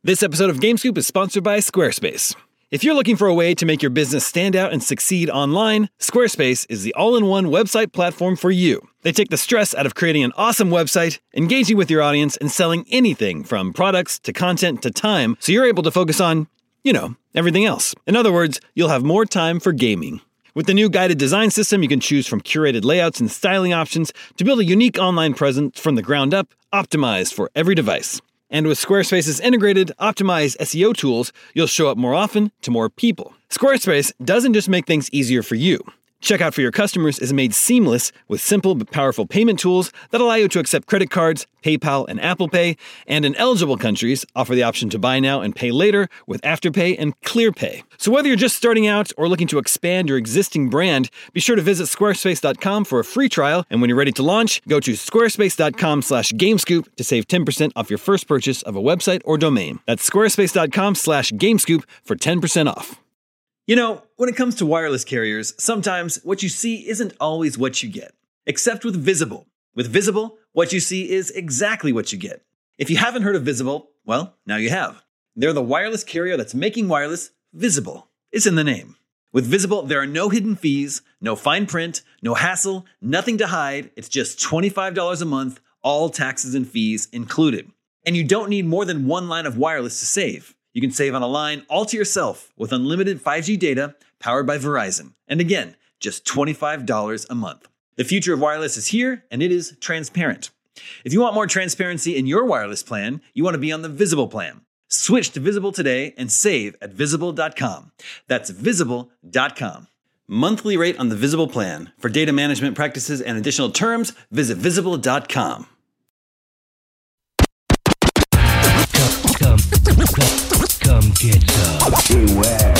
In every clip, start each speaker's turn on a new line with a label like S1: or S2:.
S1: This episode of GameScoop is sponsored by Squarespace. If you're looking for a way to make your business stand out and succeed online, Squarespace is the all-in-one website platform for you. They take the stress out of creating an awesome website, engaging with your audience, and selling anything from products to content to time, so you're able to focus on, everything else. In other words, you'll have more time for gaming. With the new guided design system, you can choose from curated layouts and styling options to build a unique online presence from the ground up, optimized for every device. And with Squarespace's integrated, optimized SEO tools, you'll show up more often to more people. Squarespace doesn't just make things easier for you. Checkout for your customers is made seamless with simple but powerful payment tools that allow you to accept credit cards, PayPal, and Apple Pay, and in eligible countries, offer the option to buy now and pay later with Afterpay and ClearPay. So whether you're just starting out or looking to expand your existing brand, be sure to visit squarespace.com for a free trial, and when you're ready to launch, go to squarespace.com/gamescoop to save 10% off your first purchase of a website or domain. That's squarespace.com/gamescoop for 10% off. When it comes to wireless carriers, sometimes what you see isn't always what you get. Except with Visible. With Visible, what you see is exactly what you get. If you haven't heard of Visible, well, now you have. They're the wireless carrier that's making wireless visible. It's in the name. With Visible, there are no hidden fees, no fine print, no hassle, nothing to hide. It's just $25 a month, all taxes and fees included. And you don't need more than one line of wireless to save. You can save on a line all to yourself with unlimited 5G data powered by Verizon. And again, just $25 a month. The future of wireless is here, and it is transparent. If you want more transparency in your wireless plan, you want to be on the Visible plan. Switch to Visible today and save at Visible.com. That's Visible.com. Monthly rate on the Visible plan. For data management practices and additional terms, visit Visible.com.
S2: Come get some. Beware,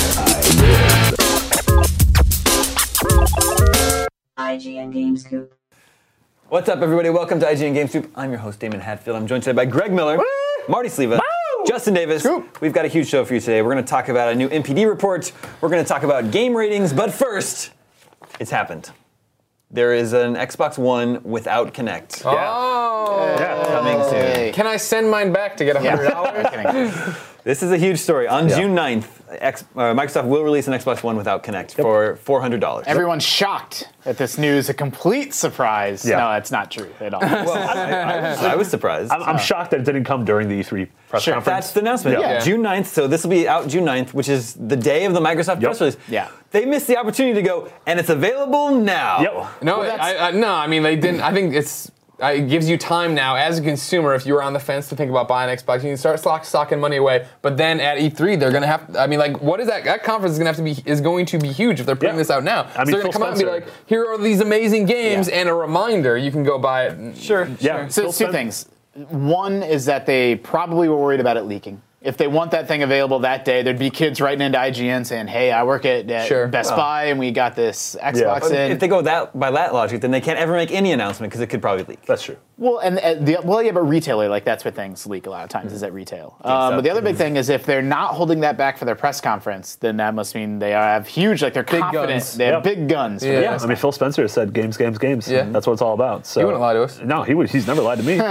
S3: IGN GameScoop.
S1: What's up, everybody? Welcome to IGN GameScoop. I'm your host, Damon Hatfield. I'm joined today by Greg Miller, Marty Sleva, Justin Davis. Scoop. We've got a huge show for you today. We're going to talk about a new NPD report. We're going to talk about game ratings. But first, it's happened. There is an Xbox One without Kinect.
S4: Yeah.
S1: Coming soon.
S4: Can I send mine back to get $100?
S1: This is a huge story. On June 9th, Microsoft will release an Xbox One without Kinect for $400.
S5: Everyone's shocked at this news. A complete surprise.
S6: Yeah.
S5: No, that's not true at all.
S1: Well, I was surprised.
S6: I'm shocked that it didn't come during the E3 press conference.
S1: That's the announcement.
S5: Yeah.
S1: June 9th, so this will be out June 9th, which is the day of the Microsoft press release.
S5: Yeah.
S1: They missed the opportunity to go, and it's available now.
S6: Yep.
S4: No, I mean, they didn't. I think it gives you time now as a consumer, if you were on the fence to think about buying an Xbox, you can start stocking money away. But then at E3, they're going to have, what is that? That conference is going to be huge if they're putting this out now.
S6: I mean,
S4: so they're going to come out and be like, here are these amazing games and a reminder, you can go buy it.
S1: Sure.
S6: Yeah.
S5: So two things. One is that they probably were worried about it leaking. If they want that thing available that day, there'd be kids writing into IGN saying, hey, I work at Best Buy and we got this Xbox in.
S1: If they go by that logic, then they can't ever make any announcement because it could probably leak.
S6: That's true.
S5: Well, but retailer, that's where things leak a lot of times, is at retail. But the other big thing is if they're not holding that back for their press conference, then that must mean they have huge, they're big confident.
S4: Guns.
S5: They have big guns.
S6: Yeah. I mean, Phil Spencer said games.
S4: Yeah.
S6: That's what it's all about. So
S4: He wouldn't lie to us.
S6: No, he's never lied to me.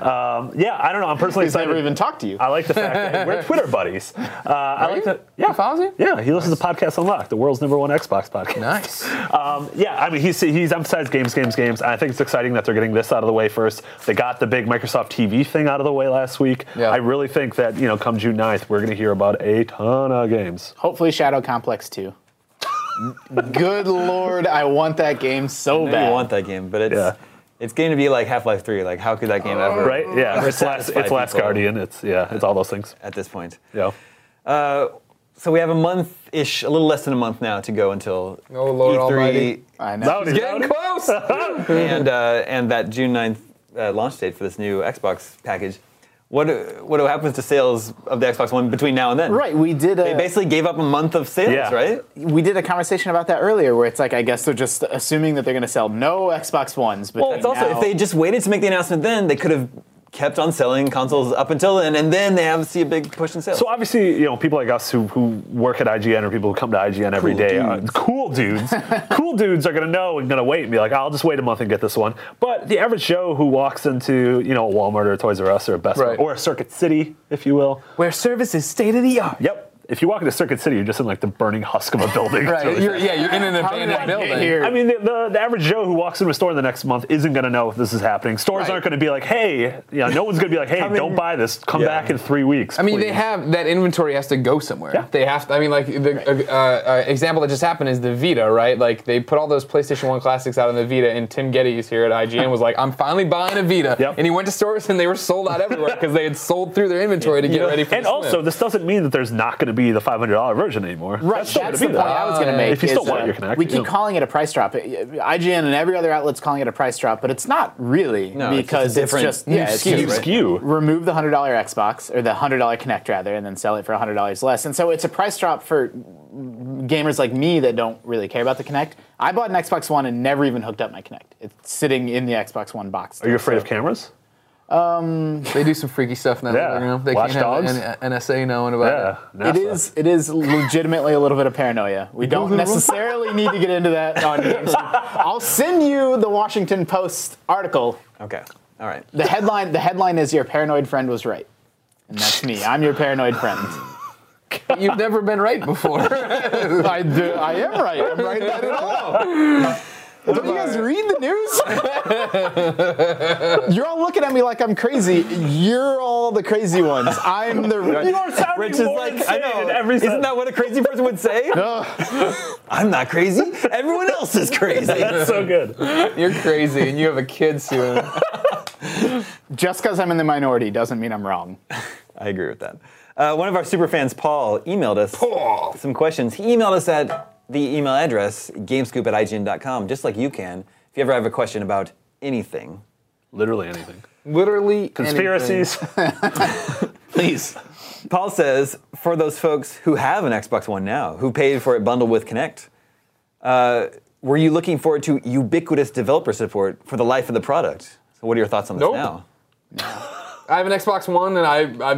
S6: I don't know. I'm personally
S5: He's
S6: excited.
S5: never even talked to you.
S6: I like the fact that we're Twitter buddies. I like that.
S4: He follows you?
S6: Yeah, he listens to Podcast Unlocked, the world's #1 Xbox podcast.
S4: Nice.
S6: I mean, he's emphasized games. I think it's exciting that they're getting this out of the way first. They got the big Microsoft TV thing out of the way last week.
S4: Yeah.
S6: I really think that, come June 9th, we're going to hear about a ton of games.
S5: Hopefully Shadow Complex 2. Good Lord, I want that game so bad.
S1: You want that game, but it's going to be like Half-Life 3. Like, how could that game ever?
S6: Right? Yeah.
S1: ever
S6: It's Last
S1: satisfy people
S6: Guardian. It's all those things.
S1: at this point.
S6: Yeah.
S1: So we have a month-ish, a little less than a month now to go until
S4: Oh, Lord
S1: E3
S4: Almighty.
S5: I know.
S4: Getting close.
S1: and that June 9th launch date for this new Xbox package. What happens to sales of the Xbox One between now and then?
S5: Right, we did
S1: They basically gave up a month of sales, right?
S5: We did a conversation about that earlier, where it's like, I guess they're just assuming that they're going to sell no Xbox Ones. But
S1: Well, it's also, if they just waited to make the announcement then, they could have kept on selling consoles up until then, and then they see a big push in sales.
S6: So obviously, people like us who work at IGN or people who come to IGN every day, cool dudes are going to know and going to wait and be like, I'll just wait a month and get this one. But the average Joe who walks into, a Walmart or a Toys R Us or a Best Buy or a Circuit City, if you will,
S4: where service is state of the art.
S6: Yep. If you walk into Circuit City, you're just in like the burning husk of a building.
S4: Right.
S6: Really
S4: You're in an abandoned building.
S6: Here? I mean, the average Joe who walks into a store in the next month isn't going to know if this is happening. Stores aren't going to be like, hey, no one's going to be like, hey, don't buy this. Come back in 3 weeks.
S4: I mean, they have that inventory has to go somewhere. Yeah. They have to. I mean, like the example that just happened is the Vita, right? Like they put all those PlayStation 1 classics out on the Vita, and Tim Geddes here at IGN was like, I'm finally buying a Vita. Yep. And he went to stores and they were sold out everywhere because they had sold through their inventory to get ready for.
S6: And also, this doesn't mean that there's not going to be the $500 version anymore.
S5: Right, that's the point I was going to make.
S6: If you still want your Kinect.
S5: We keep calling it a price drop. IGN and every other outlet's calling it a price drop, but it's not really because it's just
S6: SKU.
S5: Remove the $100 Xbox or the $100 Kinect rather, and then sell it for $100 less. And so it's a price drop for gamers like me that don't really care about the Kinect. I bought an Xbox One and never even hooked up my Kinect. It's sitting in the Xbox One box.
S6: Are you afraid of cameras?
S4: They do some freaky stuff now. They
S6: Watch
S4: can't
S6: Dogs?
S4: have NSA knowing about it.
S5: It is legitimately a little bit of paranoia. We don't necessarily need to get into that on games. I'll send you the Washington Post article.
S1: Okay. All right.
S5: The headline is "Your paranoid friend was right," and that's me. I'm your paranoid friend.
S4: You've never been right before.
S5: I am right. I'm right not at all. Don't you guys read the news? You're all looking at me like I'm crazy. You're all the crazy ones. I'm the.
S6: You are sounding
S1: Rich is
S6: more
S1: like,
S6: insane
S1: I know.
S6: in every
S1: Isn't that what a crazy person would say? I'm not crazy. Everyone else is crazy.
S6: That's so good.
S4: You're crazy, and you have a kid soon.
S5: Just because I'm in the minority doesn't mean I'm wrong.
S1: I agree with that. One of our super fans, Paul, emailed us some questions. He emailed us at the email address, gamescoop@ign.com, just like you can, if you ever have a question about anything.
S6: Literally anything.
S4: Literally
S6: conspiracies.
S1: Please. Paul says, for those folks who have an Xbox One now, who paid for it bundled with Kinect, were you looking forward to ubiquitous developer support for the life of the product? So what are your thoughts on this now?
S4: No. I have an Xbox One, and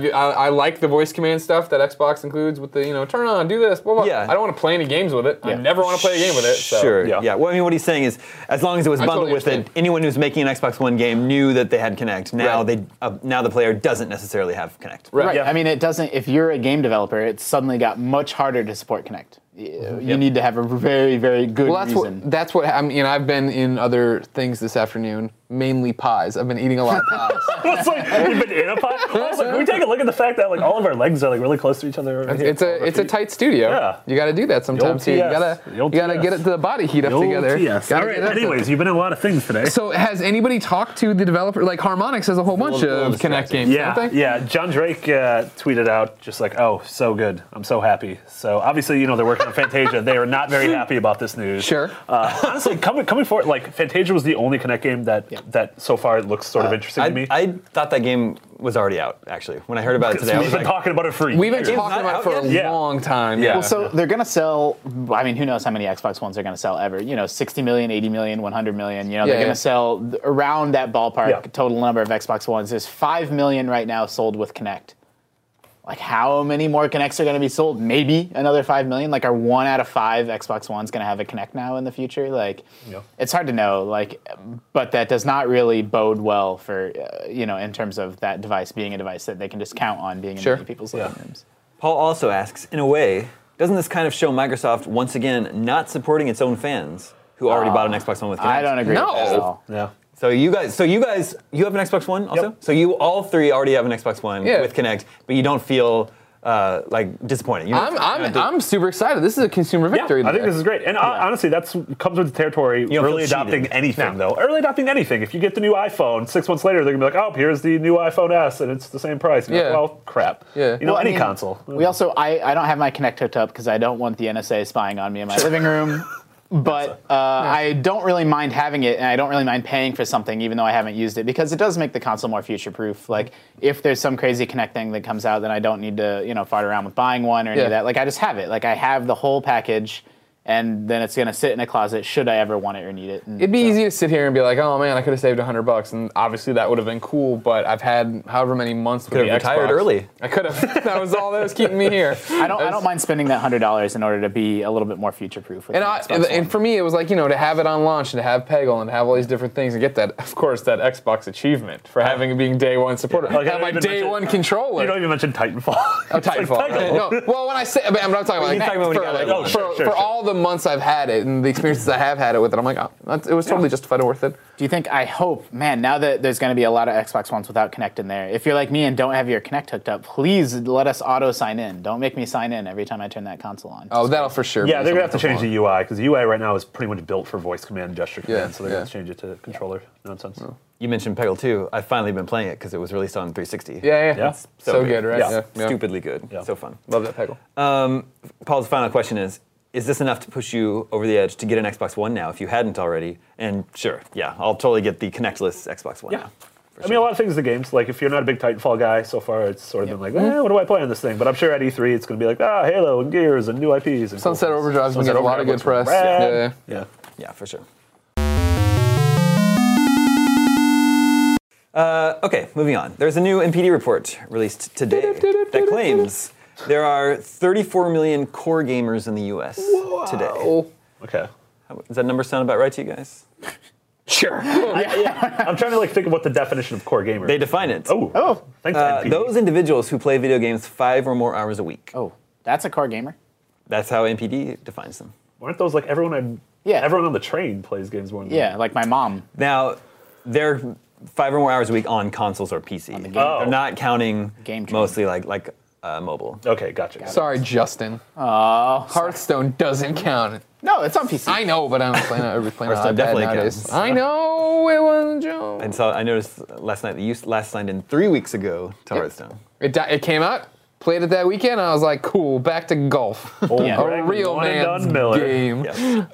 S4: I like the voice command stuff that Xbox includes with the, turn on, do this, blah, blah. Yeah. I don't want to play any games with it. Yeah. I never want to play a game with it. So.
S1: Sure, yeah. Well, I mean, what he's saying is, as long as it was bundled with it, anyone who's making an Xbox One game knew that they had Kinect. Now now the player doesn't necessarily have Kinect.
S5: Right. Yeah. I mean, it doesn't, if you're a game developer, it's suddenly got much harder to support Kinect. You need to have a very, very good reason.
S4: That's what I mean. I've been in other things this afternoon, mainly pies. I've been eating a lot of pies.
S6: It's like, you've been in a pie? Also, can we take a look at the fact that all of our legs are really close to each other?
S4: It's a tight studio. Yeah. You got to do that sometimes. You gotta get it to the body heat up together.
S6: All right. Anyways, you've been in a lot of things today.
S4: So has anybody talked to the developer? Like Harmonix has a whole bunch of Kinect games.
S6: Yeah.
S4: Don't they?
S6: Yeah. John Drake tweeted out just like, oh, so good. I'm so happy. So obviously, they're working on Fantasia. They are not very happy about this news.
S4: Sure.
S6: Honestly, coming forward, Fantasia was the only Kinect game that so far looks sort of interesting to me.
S1: I thought that game was already out, actually. When I heard about it today, I was
S6: been talking about it for years.
S4: We've been talking about it for a long time.
S5: Yeah. Well, so they're going to sell, I mean, who knows how many Xbox Ones they're going to sell ever. 60 million, 80 million, 100 million. They're going to sell around that ballpark total number of Xbox Ones. There's 5 million right now sold with Kinect. Like, how many more Kinects are going to be sold? Maybe another 5 million? Are 1 out of 5 Xbox Ones going to have a Kinect now in the future? It's hard to know. But that does not really bode well for, in terms of that device being a device that they can just count on being in many people's living rooms.
S1: Paul also asks, in a way, doesn't this kind of show Microsoft, once again, not supporting its own fans who already bought an Xbox One with Kinect?
S5: I don't agree with that at all.
S6: Yeah.
S1: So you guys, you have an Xbox One also? Yep. So you all three already have an Xbox One with Kinect, but you don't feel disappointed.
S4: I'm super excited. This is a consumer victory.
S6: I think this is great. And honestly, that comes with the territory. Early adopting anything, though. Early adopting anything. If you get the new iPhone, 6 months later, they're going to be like, oh, here's the new iPhone S, and it's the same price. And like, well, crap.
S4: Yeah.
S6: Any console.
S5: We also, I don't have my Kinect hooked up because I don't want the NSA spying on me in my living room. But I don't really mind having it, and I don't really mind paying for something, even though I haven't used it, because it does make the console more future-proof. If there's some crazy Kinect thing that comes out, then I don't need to, fart around with buying one or any of that. I just have it. I have the whole package, and then it's going to sit in a closet should I ever want it or need it. And
S4: It'd be easy to sit here and be like, oh man, I could have saved $100, and obviously that would have been cool. But I've had however many months with
S1: Could
S4: the
S1: have retired
S4: Xbox.
S1: early.
S4: I could have. That was all that was keeping me here.
S5: I don't mind spending that $100 in order to be a little bit more future-proof. With
S4: And,
S5: the Xbox
S4: and
S5: One.
S4: for me, it was like, to have it on launch and to have Peggle and to have all these different things and get that, of course, that Xbox achievement for having it being day one supported.
S6: Like, I
S4: have
S6: don't
S4: my
S6: even
S4: day
S6: mention-
S4: one controller.
S6: You don't even mention Titanfall.
S4: Oh, Titanfall. No, well, when I say, I'm not talking about
S1: You're talking about when you
S4: for,
S1: got it.
S6: Oh, sure,
S4: for all the months I've had it and the experiences I have had it with it, I'm like, it was totally justified and worth it.
S5: Do you think, I hope, man, now that there's going to be a lot of Xbox Ones without Kinect in there, if you're like me and don't have your Kinect hooked up, please let us auto sign in. Don't make me sign in every time I turn that console on.
S4: Oh, that'll for sure.
S6: Yeah,
S4: be
S6: they're gonna have to
S4: something
S6: change the UI because the UI right now is pretty much built for voice command, gesture command.
S4: Yeah,
S6: So they're
S4: yeah.
S6: gonna change it to controller nonsense.
S1: You mentioned Peggle 2. I've finally been playing it because it was released on 360.
S4: Yeah.
S6: Yeah.
S4: It's so good, right?
S6: Yeah.
S1: Stupidly good.
S6: Yeah.
S1: So fun.
S4: Love that Peggle.
S1: Paul's final question is this enough to push you over the edge to get an Xbox One now if you hadn't already? And sure, yeah, I'll totally get the Connectless Xbox One
S6: Yeah.
S1: now.
S6: I mean, a lot of things the games. Like, if you're not a big Titanfall guy, so far it's sort of been like, what do I play on this thing? But I'm sure at E3 it's going to be like, Halo and Gears and new IPs. And
S4: Sunset
S6: cool things.
S4: Overdrive's been
S6: Sunset
S4: getting a lot of good
S6: Overdrive
S4: press.
S6: looks
S4: Yeah.
S6: rad. Yeah.
S1: Yeah, for sure. Okay, moving on. There's a new NPD report released today that claims there are 34 million core gamers in the U.S. today.
S6: Okay.
S1: Does that number sound about right to you guys?
S4: Sure.
S6: I'm trying to think of what the definition of core gamer
S1: They
S6: is.
S1: define it.
S6: Oh. Thanks, NPD.
S1: Those individuals who play video games 5 or more hours a week.
S5: Oh, that's a core gamer?
S1: That's how NPD defines them.
S6: Aren't those like everyone on the train plays games more than
S5: Yeah, like my mom.
S1: Now, they're 5 or more hours a week on consoles or PC.
S6: Oh.
S1: They're not counting
S5: Game train.
S1: mostly like mobile.
S6: Okay, gotcha.
S4: Sorry, Justin.
S5: Oh.
S4: Hearthstone doesn't count.
S5: No, it's on PC.
S4: I know, but I'm playing on
S1: Hearthstone
S4: iPad
S1: definitely
S4: nowadays.
S1: counts.
S4: I know it wasn't a joke.
S1: And so I noticed last night that you last signed in 3 weeks ago to Hearthstone.
S4: It came out, played it that weekend, and I was like, cool, back to golf.
S5: Yeah.
S4: A real
S6: One and
S4: man's
S6: done Miller.
S4: game.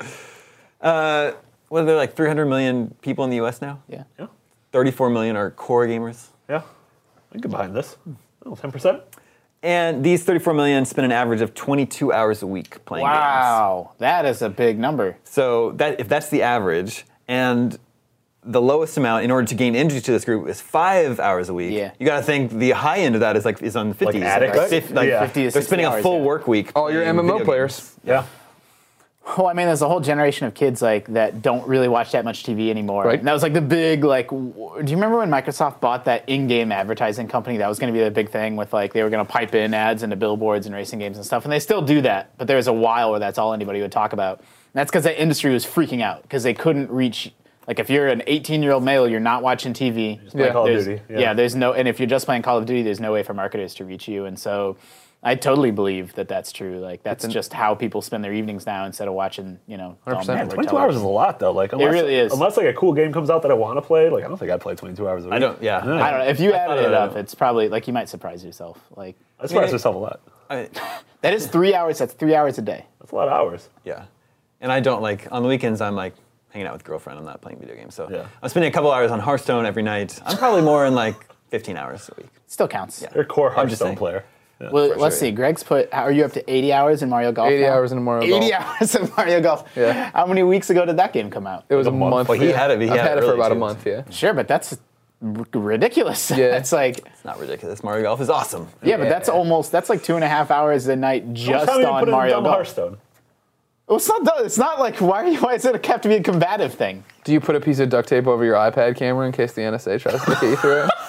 S1: What are there, like 300 million people in the U.S. now?
S5: Yeah.
S6: Yeah.
S1: 34 million are core gamers.
S6: Yeah. I can get behind this. 10%.
S1: And these 34 million spend an average of 22 hours a week playing games.
S5: Wow, that is a big number.
S1: So if that's the average, and the lowest amount in order to gain entry to this group is 5 hours a week.
S5: Yeah.
S1: You got to think the high end of that is on the 50s.
S6: Like addicts?
S1: Like
S5: 50 to
S1: they're spending
S5: 60
S1: a
S5: hours,
S1: full
S5: yeah.
S1: work week.
S4: All your
S1: playing
S4: MMO
S1: video
S4: players.
S1: games.
S6: Yeah.
S5: Well, I mean, there's a whole generation of kids that don't really watch that much TV anymore.
S4: Right.
S5: And that was like the big do you remember when Microsoft bought that in-game advertising company? That was going to be the big thing with they were going to pipe in ads into billboards and racing games and stuff. And they still do that, but there was a while where that's all anybody would talk about. And that's because that industry was freaking out because they couldn't reach. Like if you're an 18-year-old male, you're not watching TV.
S6: play Call of
S5: there's-
S6: Duty, yeah.
S5: Yeah, there's no, and if you're just playing Call of Duty, there's no way for marketers to reach you. And so I totally believe that that's true. Like that's just how people spend their evenings now instead of watching,
S4: 100%.
S5: network
S6: 22 hours is a lot, though. Like, unless,
S5: really is.
S6: Unless like a cool game comes out that I want to play, like I don't think I'd play 22 hours a week.
S1: I don't, yeah.
S5: I don't know. If you added it up,
S1: know.
S5: it's probably like you might surprise yourself. Like
S6: I surprise myself a lot.
S5: that is 3 hours. That's 3 hours a day.
S6: That's a lot of hours.
S1: Yeah. And I don't on the weekends, I'm hanging out with a girlfriend. I'm not playing video games. So
S6: Yeah.
S1: I'm spending a couple hours on Hearthstone every night. I'm probably more in 15 hours a week.
S5: Still counts.
S1: Yeah.
S6: You're a core
S1: I'm just
S6: Hearthstone
S1: saying.
S6: player. Yeah.
S5: Well,
S1: For
S5: let's
S1: sure,
S5: see. Greg's are you up to 80 hours in Mario Golf?
S4: 80
S5: now?
S4: hours in Mario Golf.
S5: 80 hours in Mario Golf.
S4: Yeah.
S5: How many weeks ago did that game come out?
S4: It was a
S6: month.
S4: month.
S1: Well, he
S4: yeah.
S1: had it- he
S4: I've
S1: had
S4: had
S1: it
S4: it for
S1: early,
S4: about a
S1: too.
S4: month, yeah.
S5: Sure, but that's ridiculous.
S4: Yeah.
S5: It's like,
S1: It's not ridiculous. Mario Golf is awesome.
S5: yeah, but that's like 2.5 hours a night just
S6: How
S5: on Mario Golf.
S6: Hearthstone.
S5: Well, it's not done. It's not like why is it have to be a combative thing?
S4: Do you put a piece of duct tape over your iPad camera in case the NSA tries to get you through it?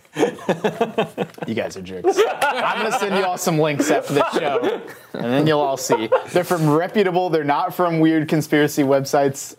S5: You guys are jerks. I'm gonna send you all some links after the show, and then you'll all see. They're from reputable. They're not from weird conspiracy websites.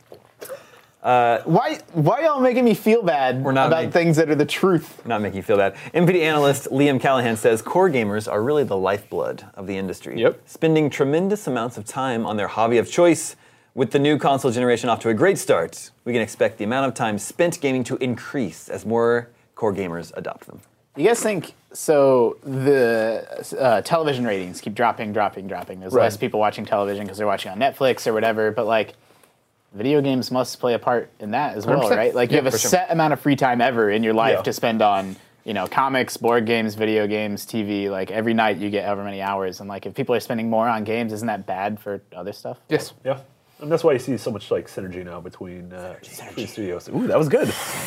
S5: Why y'all making me feel bad
S1: not
S5: about
S1: making-
S5: things that are the truth?
S1: Not making you feel bad. NPD analyst Liam Callahan says core gamers are really the lifeblood of the industry.
S4: Yep.
S1: Spending tremendous amounts of time on their hobby of choice. With the new console generation off to a great start, we can expect the amount of time spent gaming to increase as more core gamers adopt them.
S5: You guys think so? The television ratings keep dropping. There's less people watching television because they're watching on Netflix or whatever. But video games must play a part in that as well,
S4: 100%.
S5: right? Like you have a
S1: for sure.
S5: set amount of free time ever in your life
S6: Yeah.
S5: to spend on You know, comics, board games, video games, TV. Like every night you get however many hours, and like if people are spending more on games, isn't that bad for other stuff?
S4: Yes.
S6: Yeah. And that's why you see so much like synergy now between between studios. Ooh, that was good.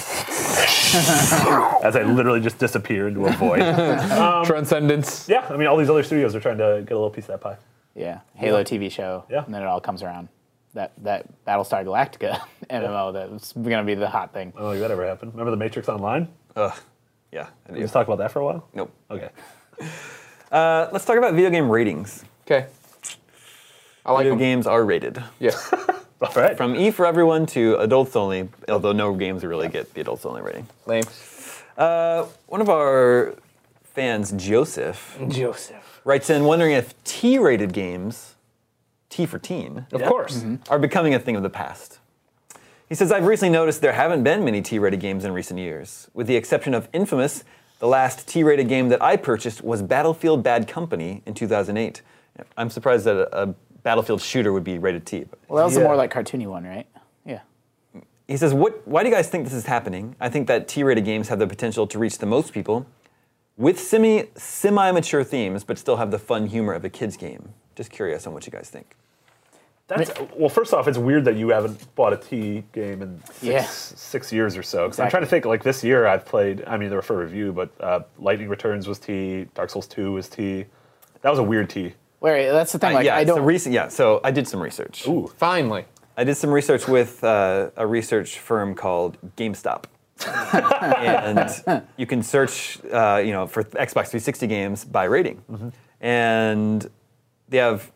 S6: As I literally just disappear into a void.
S4: Transcendence.
S6: Yeah, I mean, all these other studios are trying to get a little piece of that pie.
S5: Yeah, Halo TV show.
S6: Yeah.
S5: And then it all comes around. That Battlestar Galactica MMO that's going to be the hot thing.
S6: I don't think that ever happened. Remember the Matrix Online?
S1: Yeah.
S6: We just talked about that for a while?
S1: Nope.
S6: Okay.
S1: Let's talk about video game ratings.
S4: Okay. I like
S1: Video
S4: them.
S1: games are rated.
S4: Yes.
S6: All right.
S1: From E for everyone to adults only, although no games really get the adults only rating.
S4: Lame.
S1: One of our fans, Joseph, writes in wondering if T-rated games, T for teen,
S4: Of course.
S1: are becoming a thing of the past. He says, I've recently noticed there haven't been many T-rated games in recent years. With the exception of Infamous, the last T-rated game that I purchased was Battlefield Bad Company in 2008. I'm surprised that a Battlefield shooter would be rated T. But
S5: Well, that was the
S6: Yeah.
S5: more like cartoony one, right? Yeah.
S1: he says, why do you guys think this is happening? I think that T-rated games have the potential to reach the most people with semi-mature themes, but still have the fun humor of a kid's game. Just curious on what you guys think.
S6: Well, first off, it's weird that you haven't bought a T game in six years or so. 'Cause I'm trying to think, like this year I've played, I mean, they were for review, but Lightning Returns was T, Dark Souls 2 was T. That was a weird T.
S5: Wait, that's the thing. Like, I don't.
S1: So I did some research.
S6: Ooh.
S4: Finally.
S1: I did some research with a research firm called GameStop. And you can search, for Xbox 360 games by rating. And they have,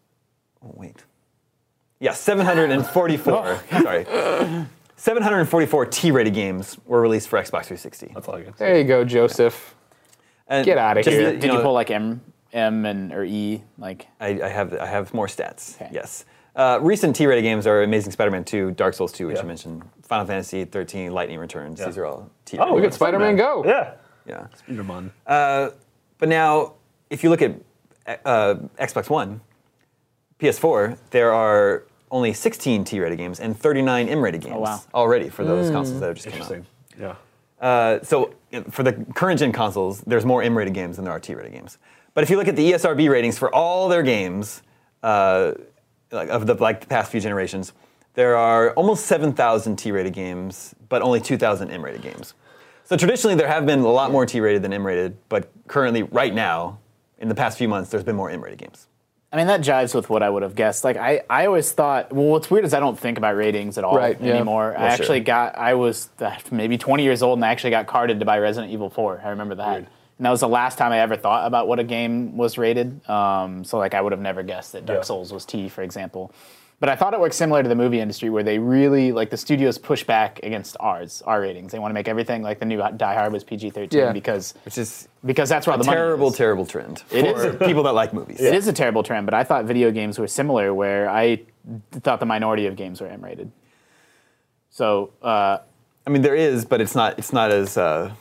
S1: 744, sorry. 744 T-rated games were released for Xbox 360.
S6: That's all I can say.
S4: There you go, Joseph.
S1: And
S4: Get outta
S1: just,
S4: here.
S1: you
S5: Did you
S1: know,
S5: pull like M or E? Like,
S1: I have more stats.
S5: Okay.
S1: Yes. Recent T-rated games are Amazing Spider-Man 2, Dark Souls 2, which
S6: Yeah.
S1: you mentioned, Final Fantasy 13, Lightning Returns.
S6: Yeah.
S1: These are all T-rated.
S6: Oh,
S4: Look at Spider-Man Go.
S6: Yeah.
S1: Yeah.
S6: Spider-Man.
S1: But now, if you look at Xbox One, PS4, there are only 16 T-rated games and 39 M-rated games
S5: wow.
S1: already for those consoles that have just come out.
S6: Interesting. Yeah.
S1: So for the current gen consoles, there's more M-rated games than there are T-rated games. But if you look at the ESRB ratings for all their games, of the past few generations, there are almost 7,000 T-rated games, but only 2,000 M-rated games. So traditionally, there have been a lot more T-rated than M-rated, but currently, right now, in the past few months, there's been more M-rated games.
S5: I mean, that jives with what I would have guessed. Like, I always thought, well, what's weird is I don't think about ratings at all anymore.
S1: Well,
S5: I was maybe 20 years old and I actually got carded to buy Resident Evil 4. I remember that.
S6: Weird.
S5: And that was the last time I ever thought about what a game was rated. So, like, I would have never guessed that Dark Souls was T, for example. But I thought it worked similar to the movie industry where they really, like, the studios push back against our ratings. They want to make everything, like the new Die Hard was PG-13 because that's where all the money is.
S1: Terrible trend
S5: It
S1: for
S5: is.
S1: people that like movies.
S5: It is a terrible trend, but I thought video games were similar, where I thought the minority of games were M-rated. So,
S1: I mean, there is, but it's not as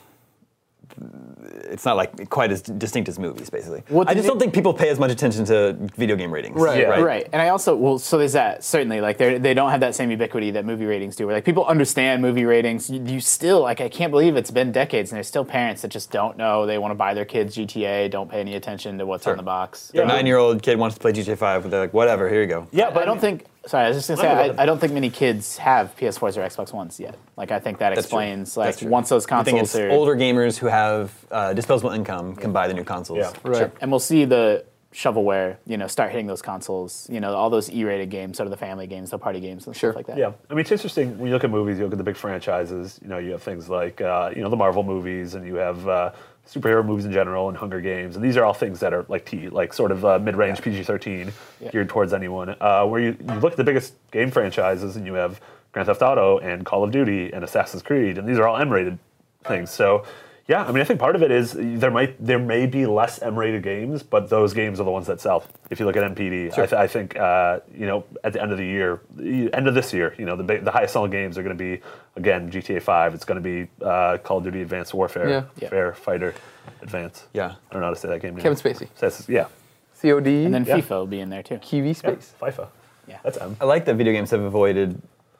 S1: it's not like quite as distinct as movies, basically.
S5: Well,
S1: I just don't think people pay as much attention to video game ratings.
S4: Right.
S5: right. And I also, so there's that, certainly, like, they don't have that same ubiquity that movie ratings do, where, like, people understand movie ratings. You still, like, I can't believe it's been decades, and there's still parents that just don't know. They want to buy their kids GTA, don't pay any attention to what's on the box.
S1: Their 9-year-old kid wants to play GTA 5, they're like, whatever, here you go.
S6: Yeah,
S5: But I don't think, sorry, I was just going to say, I don't think many kids have PS4s or Xbox Ones yet. Like, I think that explains, like, once those
S1: I think
S5: consoles
S1: it's
S5: are...
S1: older gamers who have disposable income can buy the new consoles.
S6: Yeah.
S4: Right.
S5: And we'll see the shovelware, start hitting those consoles. All those E-rated games, sort of the family games, the party games, and stuff like that.
S6: Yeah, I mean, it's interesting when you look at movies. You look at the big franchises. You have things like the Marvel movies, and you have superhero movies in general, and Hunger Games, and these are all things that are like sort of mid-range PG-13, geared towards anyone. Where you look at the biggest game franchises, and you have Grand Theft Auto and Call of Duty and Assassin's Creed, and these are all M-rated things. So. Yeah, I mean, I think part of it is there may be less M-rated games, but those games are the ones that sell. If you look at NPD, I think at the end of the year, end of this year, the highest selling games are going to be again GTA 5. It's going to be Call of Duty Advanced Warfare, Fair Fighter Advance.
S1: Yeah,
S6: I don't know how to say that game name.
S4: Kevin Spacey.
S6: Yeah,
S4: COD.
S5: And then FIFA will be in there, too.
S4: Kiwi Space.
S6: FIFA.
S5: Yeah.
S6: That's M.
S1: I like that video games have avoided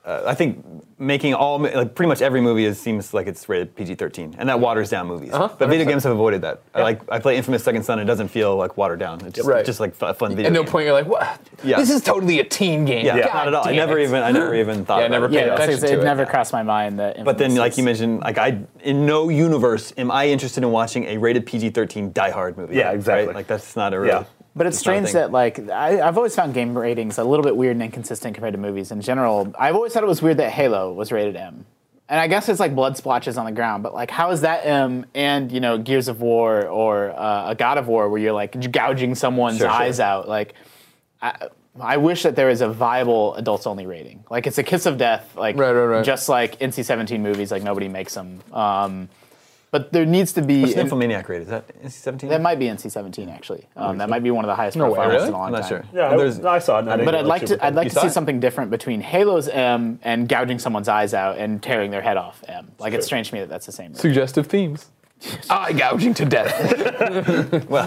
S1: I think making pretty much every movie seems like it's rated PG-13, and that waters down movies. But video games have avoided that. I play Infamous Second Son. It doesn't feel like watered down. It's just like a fun video.
S4: At no
S1: game.
S4: point you're like, what?
S1: Yeah.
S4: This is totally a teen game.
S1: Yeah,
S4: God
S1: not at all. I
S4: damn
S1: never
S4: it.
S1: even thought.
S4: Yeah,
S1: about
S4: never
S1: it.
S4: paid
S5: Yeah,
S4: attention to
S5: it
S4: it.
S5: never crossed my mind that.
S1: But then,
S5: Infamous
S1: like
S5: is-
S1: you mentioned, in no universe am I interested in watching a rated PG-13 Die Hard movie.
S6: Yeah, exactly.
S1: Right? Like that's not a real.
S6: Yeah.
S5: But it's
S1: It's not a
S5: strange
S1: thing.
S5: that, like, I've always found game ratings a little bit weird and inconsistent compared to movies in general. I've always thought it was weird that Halo was rated M. And I guess it's like blood splotches on the ground, but like, how is that M and, Gears of War or a God of War where you're like gouging someone's eyes out? Like, I wish that there was a viable adults-only rating. Like, it's a kiss of death, like,
S4: Right.
S5: just like NC-17 movies, like, nobody makes them. But there needs to be...
S1: What's Nymphomaniac rated? Is that NC-17?
S5: That might be NC-17 actually. That might be one of the highest
S4: way,
S5: profile ones
S4: really?
S5: in a long
S1: I'm not
S5: time.
S1: sure.
S6: Yeah, I saw it.
S5: But I'd like to
S1: You
S5: see
S1: saw it?
S5: something different between Halo's M and gouging someone's eyes out and tearing their head off M. Like, it's strange to me that that's the same. rating.
S4: Suggestive themes. Eye gouging to death.
S1: Well,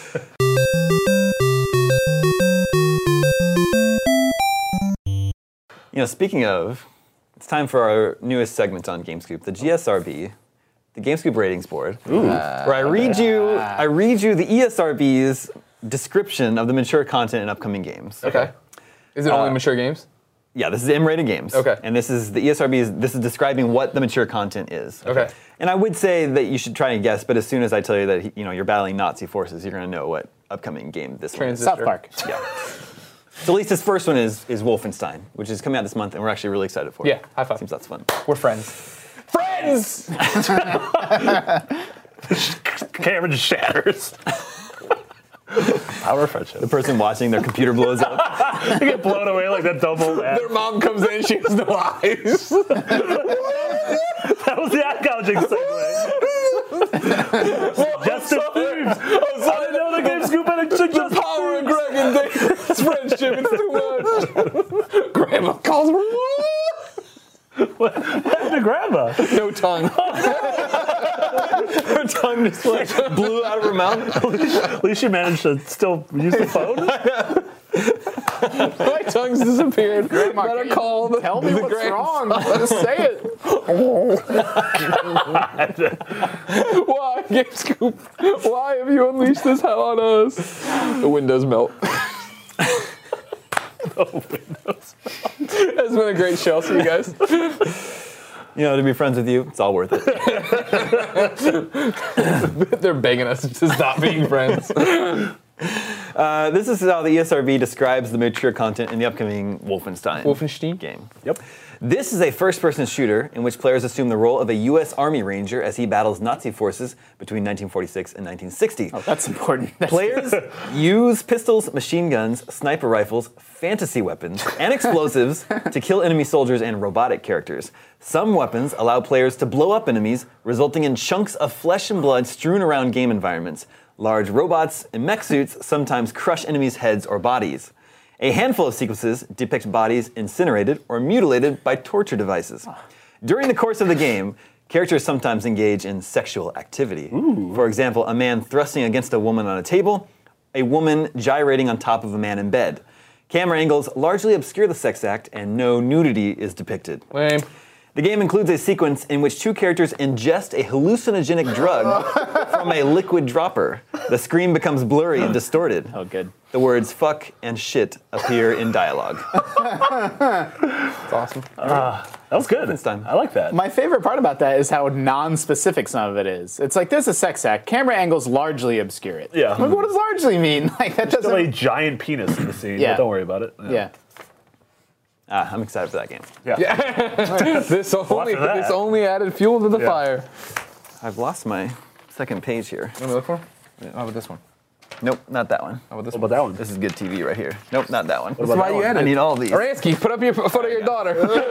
S1: speaking of, it's time for our newest segment on GameScoop, the GSRB, the GameScoop Ratings Board, where I read you the ESRB's description of the mature content in upcoming games.
S4: Okay. Is it only mature games?
S1: Yeah, this is M-rated games.
S4: Okay.
S1: And this is the ESRB's. This is describing what the mature content is.
S4: Okay.
S1: And I would say that you should try and guess, but as soon as I tell you that you're battling Nazi forces, you're going to know what upcoming game this one is.
S5: South Park.
S1: Yeah. So at least this first one is Wolfenstein, which is coming out this month, and we're actually really excited for it.
S4: Yeah, high five.
S1: Seems that's fun.
S4: We're friends. Friends!
S6: Camera just shatters. Power of friendship.
S1: The person watching, their computer blows up.
S6: They get blown away like that dumb old man.
S4: Their mom comes in, she has no eyes.
S6: That was the eye gouging segue. Justin Thieves. I didn't know the GameScoop had a
S4: The power of Greg and David's friendship is too much. Grandma calls her.
S6: What happened to Grandma?
S4: No tongue.
S1: Her tongue just blew out of her mouth.
S6: At least she managed to still use the phone.
S4: My tongue's disappeared. Better call the
S5: Tell me
S4: the
S5: what's
S4: grand-
S5: wrong. Let's say it.
S4: Why, GameScoop? Why have you unleashed this hell on us? The windows melt. It's been a great show. See you guys.
S1: To be friends with you, it's all worth it.
S4: They're begging us to stop being friends.
S1: This is how the ESRB describes the mature content in the upcoming Wolfenstein game.
S6: Yep.
S1: This is a first-person shooter in which players assume the role of a U.S. Army Ranger as he battles Nazi forces between 1946 and 1960.
S5: Oh, that's important.
S1: Players use pistols, machine guns, sniper rifles, fantasy weapons, and explosives to kill enemy soldiers and robotic characters. Some weapons allow players to blow up enemies, resulting in chunks of flesh and blood strewn around game environments. Large robots and mech suits sometimes crush enemies' heads or bodies. A handful of sequences depict bodies incinerated or mutilated by torture devices. During the course of the game, characters sometimes engage in sexual activity. For example, a man thrusting against a woman on a table, a woman gyrating on top of a man in bed. Camera angles largely obscure the sex act, and no nudity is depicted.
S4: Lame.
S1: The game includes a sequence in which two characters ingest a hallucinogenic drug from a liquid dropper. The screen becomes blurry and distorted.
S5: Oh, good.
S1: The words fuck and shit appear in dialogue.
S4: That's awesome.
S6: That was good.
S1: Wolfenstein.
S6: I like that.
S5: My favorite part about that is how non-specific some of it is. It's like there's a sex act. Camera angles largely obscure it.
S6: Yeah.
S5: Like, what does largely mean? Like that
S6: Still a
S5: doesn't.
S6: giant penis in the scene.
S5: Yeah.
S6: But don't worry about it.
S5: Yeah.
S1: I'm excited for that game.
S4: This only
S6: that.
S4: this only added fuel to the
S6: Yeah.
S4: fire.
S1: I've lost my second page here.
S4: Let me look for. How about this one?
S1: Nope, not that one.
S4: How about this
S6: What
S4: one?
S6: about that one?
S1: This is good TV right here. Nope, not that one.
S6: What
S4: That's
S6: about
S4: why
S6: that
S4: you
S6: one?
S4: edit.
S1: I need all of these.
S4: Aransky, put up your photo of your daughter.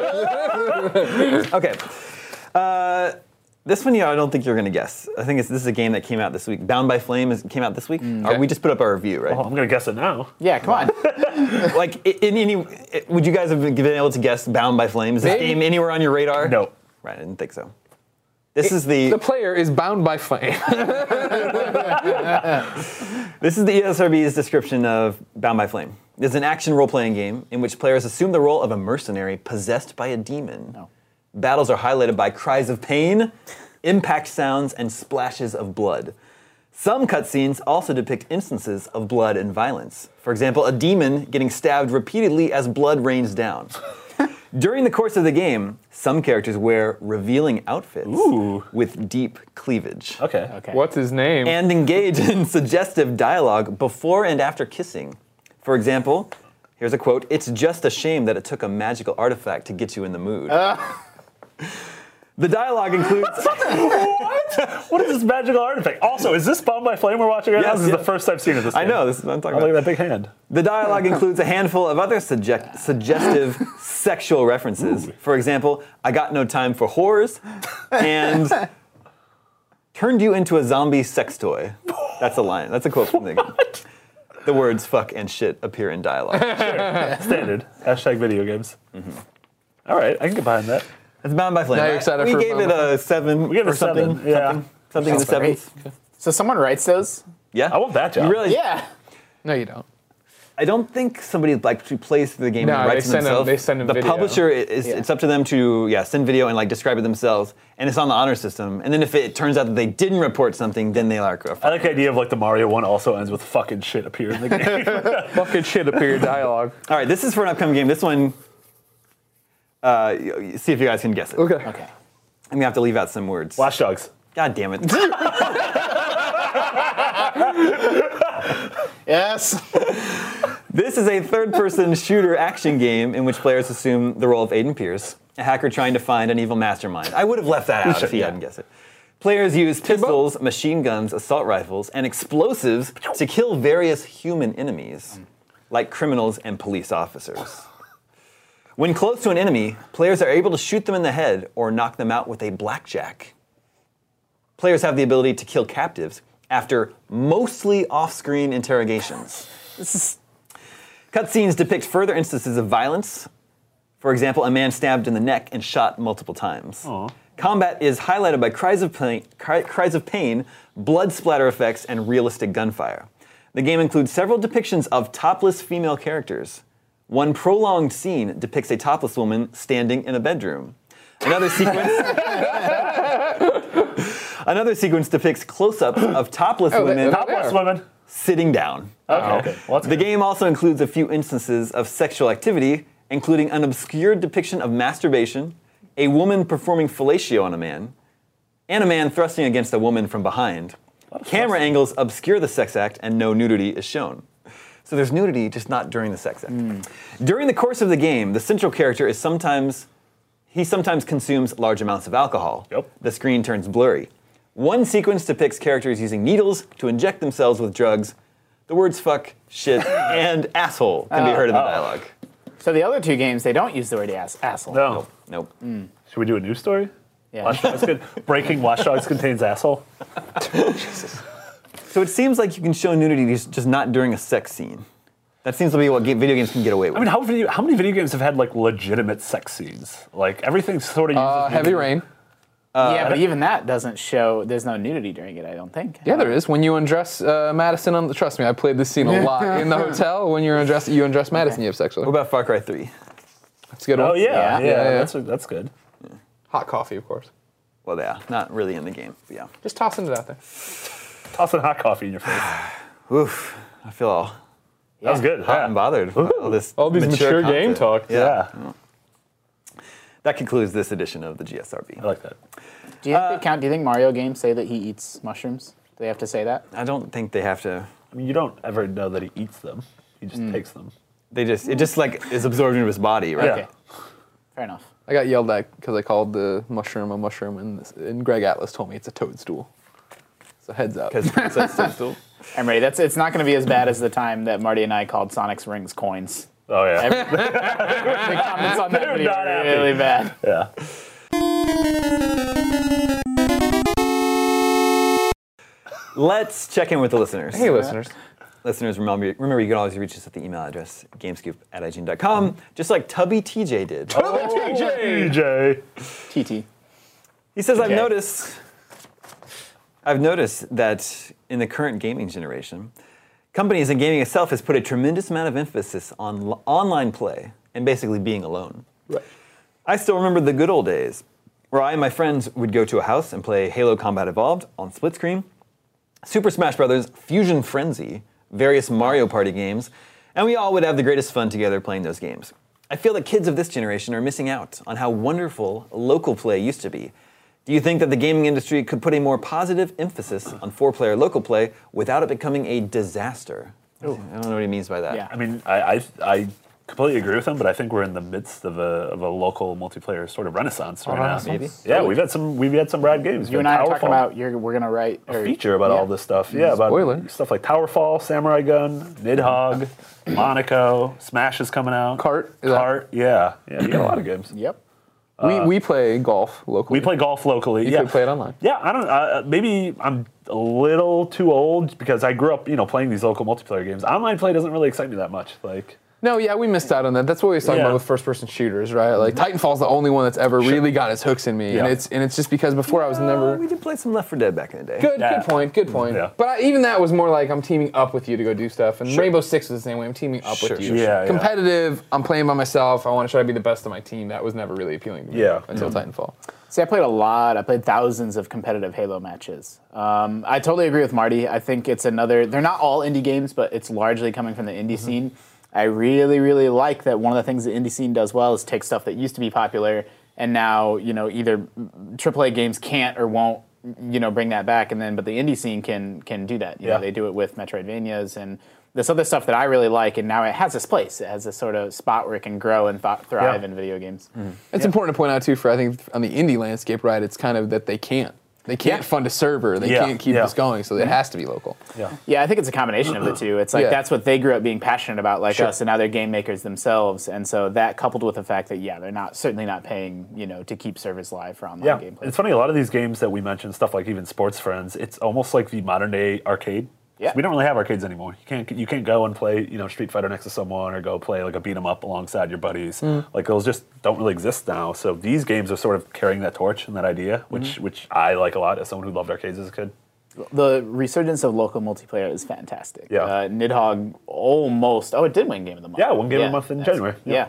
S1: Okay. This one, I don't think you're going to guess. I think this is a game that came out this week. Bound by Flame came out this week. We just put up our review, right?
S6: Oh, I'm going to guess it now.
S5: Yeah. Come on.
S1: Like, would you guys have been able to guess Bound by Flame? Is this
S4: Maybe.
S1: game anywhere on your radar?
S6: No.
S1: Right, I didn't think so. This is the
S4: player is bound by flame.
S1: this is the ESRB's description of Bound by Flame. is an action role-playing game in which players assume the role of a mercenary possessed by a demon.
S5: No.
S1: Battles are highlighted by cries of pain, impact sounds, and splashes of blood. Some cutscenes also depict instances of blood and violence. For example, a demon getting stabbed repeatedly as blood rains down. During the course of the game, some characters wear revealing outfits with deep cleavage.
S6: Okay.
S4: What's his name?
S1: And engage in suggestive dialogue before and after kissing. For example, here's a quote, "It's just a shame that it took a magical artifact to get you in the mood." The dialogue includes...
S6: What is this magical artifact? Also, is this Bound by Flame we're watching right now?
S1: Yes,
S6: This is
S1: yes.
S6: the first I've seen of this game.
S1: I know, this is what I'm talking
S6: Oh, look
S1: about.
S6: at that big hand.
S1: The dialogue includes a handful of other suggestive sexual references. For example, "I got no time for whores," and "turned you into a zombie sex toy." That's a line. That's a quote from the game. The words "fuck" and "shit" appear in dialogue.
S6: Standard. Hashtag video games. All right, I can get behind that.
S1: It's Bound by Flame.
S4: Now you're
S1: right?
S4: excited
S1: we
S4: for
S1: gave
S4: Bound
S1: it
S4: by
S1: a 7
S6: We gave it
S1: or
S6: a 7,
S1: something.
S6: yeah.
S1: Something in the
S5: Sounds great.
S1: 7s.
S5: So someone writes those?
S1: Yeah.
S6: I want that job.
S1: You really?
S5: Yeah.
S4: No, you don't.
S1: I don't think somebody actually plays through the game
S4: No,
S1: and writes
S4: they send them-
S1: themselves.
S4: they send them
S1: the
S4: video.
S1: publisher is it's up to them to send video and describe it themselves, and it's on the honor system. And then if it turns out that they didn't report something, then they are.
S6: I like the idea of the Mario one also ends with fucking shit appear in the game.
S4: Fucking shit appear dialogue.
S1: All right, this is for an upcoming game. This one, see if you guys can guess it.
S4: Okay.
S5: Okay.
S1: I'm gonna have to leave out some words.
S6: Watch Dogs.
S1: God damn it.
S5: Yes.
S1: This is a third-person shooter action game in which players assume the role of Aiden Pierce, a hacker trying to find an evil mastermind. I would have left that out if he hadn't guessed it. Players use pistols, machine guns, assault rifles, and explosives to kill various human enemies, like criminals and police officers. When close to an enemy, players are able to shoot them in the head or knock them out with a blackjack. Players have the ability to kill captives after mostly off-screen interrogations. Cutscenes depict further instances of violence. For example, a man stabbed in the neck and shot multiple times.
S6: Aww.
S1: Combat is highlighted by cries of pain, blood splatter effects, and realistic gunfire. The game includes several depictions of topless female characters. One prolonged scene depicts a topless woman standing in a bedroom. Another sequence depicts close-ups of topless women
S6: Topless women.
S1: sitting down.
S6: Okay. Well, that's
S1: The
S6: good.
S1: game also includes a few instances of sexual activity, including an obscure depiction of masturbation, a woman performing fellatio on a man, and a man thrusting against a woman from behind. Camera angles obscure the sex act, and no nudity is shown. So there's nudity, just not during the sex act. During the course of the game, the central character is sometimes consumes large amounts of alcohol.
S6: Yep.
S1: The screen turns blurry. One sequence depicts characters using needles to inject themselves with drugs. The words fuck, shit, and asshole can be heard in the dialogue.
S5: So the other two games, they don't use the word asshole.
S6: No.
S1: Nope.
S6: Should we do a news story?
S5: Yeah.
S6: Watch Dogs Breaking Watch Dogs contains asshole.
S1: So it seems like you can show nudity just not during a sex scene. That seems to be what video games can get away with.
S6: I mean, how many video games have had legitimate sex scenes? Everything sort of uses
S4: Heavy
S6: nudity.
S4: Rain.
S5: Yeah, but even that doesn't show, there's no nudity during it, I don't think.
S4: Yeah, there is. When you undress Madison on the, trust me, I played this scene a lot in the hotel. When you undress Madison, you have sex with
S1: What
S4: her.
S1: about Far Cry 3?
S4: That's a good one.
S6: Oh yeah,
S5: Yeah.
S6: That's good.
S4: Hot coffee, of course.
S1: Well, yeah, not really in the game. But yeah.
S4: Just tossing it out there.
S6: Tossing hot coffee in your face.
S1: Oof. I feel all
S6: That was good.
S1: hot
S6: Yeah.
S1: and bothered. by All these
S4: mature game
S1: content.
S4: talk.
S6: Yeah.
S1: That concludes this edition of the GSRB.
S6: I like that.
S5: Do you think do you think Mario games say that he eats mushrooms? Do they have to say that?
S1: I don't think they have to.
S6: I mean, you don't ever know that he eats them. He just takes them.
S1: It just is absorbed into his body, right?
S6: Yeah.
S5: Okay. Fair enough.
S4: I got yelled at because I called the mushroom a mushroom, and Greg Atlas told me it's a toadstool. So heads up.
S1: Because Princess Toadstool.
S5: I'm ready. It's not going to be as bad as the time that Marty and I called Sonic's rings coins.
S6: Oh yeah.
S5: The comments on that
S6: They're
S5: video
S6: not
S5: are
S6: happy.
S5: really bad.
S6: Yeah.
S1: Let's check in with the listeners.
S4: Hey, listeners.
S1: Listeners, remember you can always reach us at the email address, gamescoop@ign.com, just like Tubby TJ did.
S6: TJ.
S5: TT.
S1: He says,
S5: Okay.
S1: I've noticed that in the current gaming generation, Companies and gaming itself has put a tremendous amount of emphasis on online play and basically being alone.
S4: Right.
S1: I still remember the good old days where I and my friends would go to a house and play Halo Combat Evolved on split screen, Super Smash Bros., Fusion Frenzy, various Mario Party games, and we all would have the greatest fun together playing those games. I feel that kids of this generation are missing out on how wonderful local play used to be. Do you think that the gaming industry could put a more positive emphasis on 4-player local play without it becoming a disaster? I don't know what he means by that.
S5: Yeah.
S6: I mean, I completely agree with him, but I think we're in the midst of a local multiplayer sort of renaissance right now.
S1: Maybe.
S6: Yeah, we've had some rad games.
S5: You and I are talking about we're gonna write
S6: a feature about all this stuff. Yeah, about
S4: Spoiler.
S6: stuff like Towerfall, Samurai Gun, Nidhogg, Monaco, Smash is coming out.
S4: Cart.
S6: Yeah. You got a lot of games.
S5: Yep.
S4: We play golf locally.
S6: We play golf locally.
S4: You could play it online.
S6: Yeah, I don't. Maybe I'm a little too old because I grew up, playing these local multiplayer games. Online play doesn't really excite me that much. Like.
S4: No, yeah, we missed out on that. That's what we was talking about with first-person shooters, right? Like Titanfall's the only one that's ever really got its hooks in me, and it's just because before I was never.
S1: We did play some Left 4 Dead back in the day.
S4: Good point.
S6: Yeah.
S4: But even that was more like I'm teaming up with you to go do stuff, and Rainbow Six was the same way. I'm teaming up with you.
S6: Yeah.
S4: Competitive. I'm playing by myself. I want to try to be the best of my team. That was never really appealing to me until Titanfall.
S5: See, I played thousands of competitive Halo matches. I totally agree with Marty. I think it's they're not all indie games, but it's largely coming from the indie scene. I really, really like that one of the things the indie scene does well is take stuff that used to be popular and now, either AAA games can't or won't, bring that back. But the indie scene can do that. They do it with Metroidvanias and this other stuff that I really like, and now it has this place. It has this sort of spot where it can grow and thrive in video games.
S4: It's important to point out, too, I think, on the indie landscape, right, it's kind of that they can't. They can't fund a server. They can't keep this going, so it has to be local.
S5: Yeah, I think it's a combination of the two. It's like that's what they grew up being passionate about, like us, and now they're game makers themselves. And so that coupled with the fact that, they're certainly not paying, to keep servers live for online gameplay.
S6: It's funny, a lot of these games that we mentioned, stuff like even Sports Friends, it's almost like the modern day arcade.
S5: Yeah.
S6: We don't really have arcades anymore. You can't go and play, Street Fighter next to someone or go play like a beat 'em up alongside your buddies. Like those just don't really exist now. So these games are sort of carrying that torch and that idea, which I like a lot as someone who loved arcades as a kid.
S5: The resurgence of local multiplayer is fantastic.
S6: Yeah.
S5: Nidhogg it did win Game of the Month.
S6: Yeah, won Game of the Month in January.
S5: Yeah.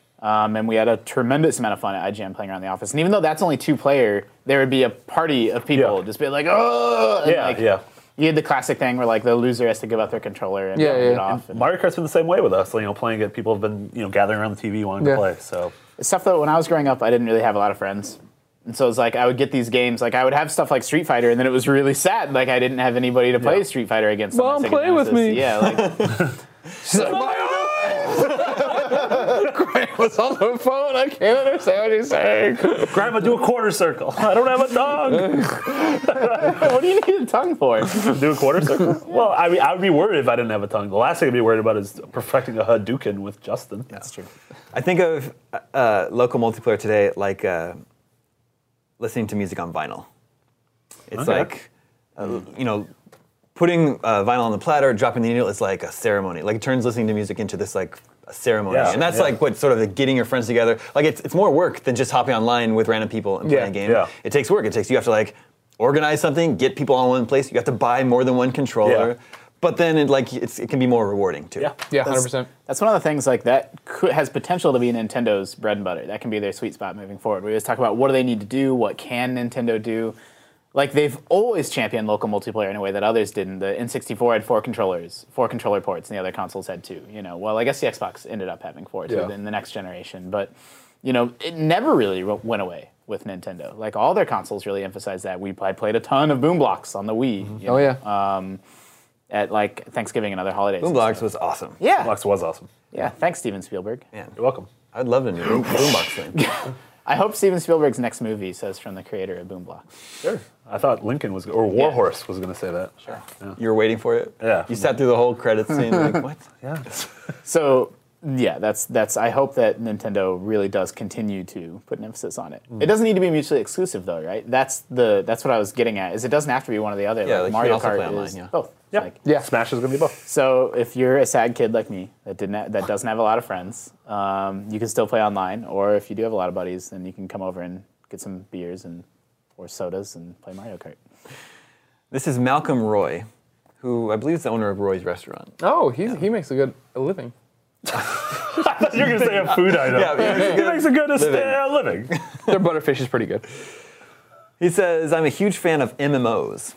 S5: And we had a tremendous amount of fun at IGN playing around the office. And even though that's only 2-player, there would be a party of people just be like, oh! And you had the classic thing where the loser has to give up their controller and turn it off. And
S6: Mario Kart's been the same way with us. Playing it, people have been gathering around the TV wanting to play. So
S5: it's stuff that when I was growing up, I didn't really have a lot of friends. And so it's I would get these games, I would have stuff like Street Fighter, and then it was really sad, I didn't have anybody to play Street Fighter against.
S4: Mom, play with me.
S5: Yeah,
S4: She's like, Grandma's on the phone. I can't understand what he's saying.
S6: Grandma, do a quarter circle. I don't have a tongue.
S5: What do you need a tongue for?
S6: Do a quarter circle? Well, I mean, I would be worried if I didn't have a tongue. The last thing I'd be worried about is perfecting a Hadouken with Justin.
S5: That's true.
S1: I think of local multiplayer today like listening to music on vinyl. It's putting vinyl on the platter, dropping the needle is like a ceremony. Like it turns listening to music into this a ceremony. And that's what sort of getting your friends together. Like it's more work than just hopping online with random people and playing a game.
S6: Yeah.
S1: It takes work. You have to organize something, get people all in one place. You have to buy more than one controller.
S6: Yeah.
S1: But then it can be more rewarding too.
S4: Yeah, 100%.
S5: That's one of the things that has potential to be Nintendo's bread and butter. That can be their sweet spot moving forward. We always talk about what do they need to do, what can Nintendo do. They've always championed local multiplayer in a way that others didn't. The N64 had 4 controller ports, and the other consoles had 2. Well, I guess the Xbox ended up having 4 too in the next generation. But it never really went away with Nintendo. All their consoles really emphasized that. I played a ton of Boom Blocks on the Wii. At Thanksgiving and other holidays.
S1: Boom Blocks was awesome.
S5: Yeah.
S6: Boom Blocks was awesome.
S5: Yeah. Thanks, Steven Spielberg.
S1: Man,
S6: You're welcome.
S1: I'd love a new Boom Box thing.
S5: I hope Steven Spielberg's next movie says from the creator of Boom Block.
S6: Sure. I thought Lincoln was, or Warhorse was going to say that.
S5: Sure.
S6: Yeah.
S1: You were waiting for it?
S6: Yeah.
S1: You sat through the whole credits scene what?
S6: Yeah.
S5: So, that's. I hope that Nintendo really does continue to put an emphasis on it. It doesn't need to be mutually exclusive, though, right? That's what I was getting at. Is it doesn't have to be one or the other.
S1: Yeah, you
S5: Mario
S1: can also
S5: Kart
S1: play online,
S5: is
S1: yeah.
S5: both.
S6: Yeah. Smash is going to be both.
S5: So if you're a sad kid like me that doesn't have a lot of friends, you can still play online. Or if you do have a lot of buddies, then you can come over and get some beers or sodas and play Mario Kart.
S1: This is Malcolm Roy. who I believe is the owner of Roy's Restaurant.
S4: Oh, he makes a living.
S6: I thought you were going to say a food item.
S1: Yeah,
S6: he makes a good living.
S4: Their butterfish is pretty good.
S1: He says, I'm a huge fan of MMOs.